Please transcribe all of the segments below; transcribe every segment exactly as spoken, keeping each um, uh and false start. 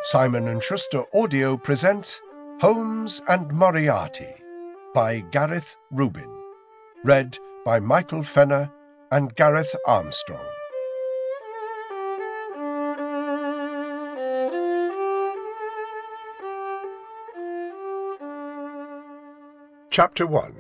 Simon and Schuster Audio presents Holmes and Moriarty by Gareth Rubin. Read by Michael Fenner and Gareth Armstrong. Chapter one.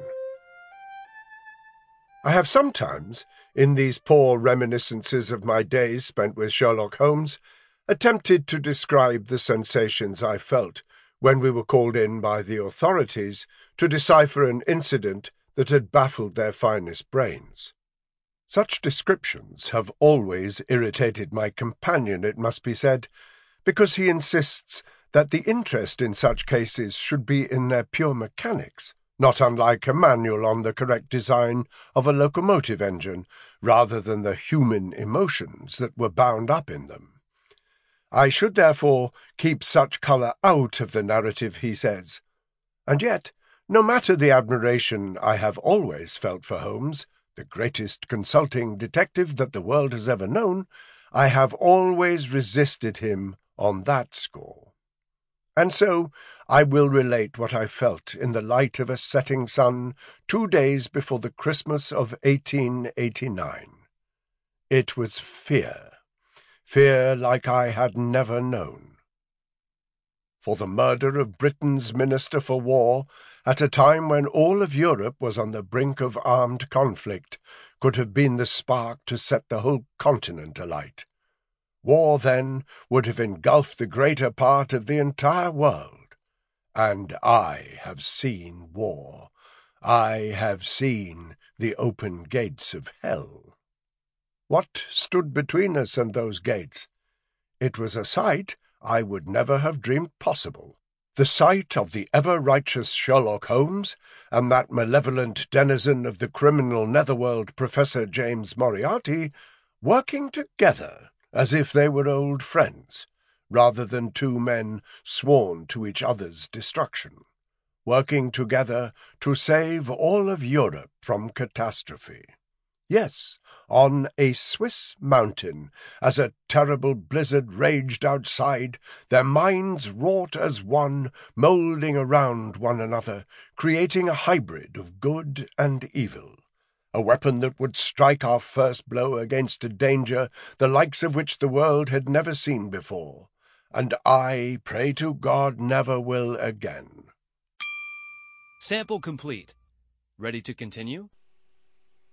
I have sometimes, in these poor reminiscences of my days spent with Sherlock Holmes, attempted to describe the sensations I felt when we were called in by the authorities to decipher an incident that had baffled their finest brains. Such descriptions have always irritated my companion, it must be said, because he insists that the interest in such cases should be in their pure mechanics, not unlike a manual on the correct design of a locomotive engine, rather than the human emotions that were bound up in them. I should therefore keep such colour out of the narrative, he says. And yet, no matter the admiration I have always felt for Holmes, the greatest consulting detective that the world has ever known, I have always resisted him on that score. And so I will relate what I felt in the light of a setting sun two days before the Christmas of eighteen eighty-nine. It was fear. Fear like I had never known. For the murder of Britain's Minister for War, at a time when all of Europe was on the brink of armed conflict, could have been the spark to set the whole continent alight. War, then, would have engulfed the greater part of the entire world. And I have seen war. I have seen the open gates of hell. What stood between us and those gates? It was a sight I would never have dreamed possible. The sight of the ever-righteous Sherlock Holmes and that malevolent denizen of the criminal netherworld, Professor James Moriarty, working together as if they were old friends, rather than two men sworn to each other's destruction, working together to save all of Europe from catastrophe. Yes, on a Swiss mountain, as a terrible blizzard raged outside, their minds wrought as one, moulding around one another, creating a hybrid of good and evil, a weapon that would strike our first blow against a danger the likes of which the world had never seen before, and I pray to God never will again. Sample complete. Ready to continue?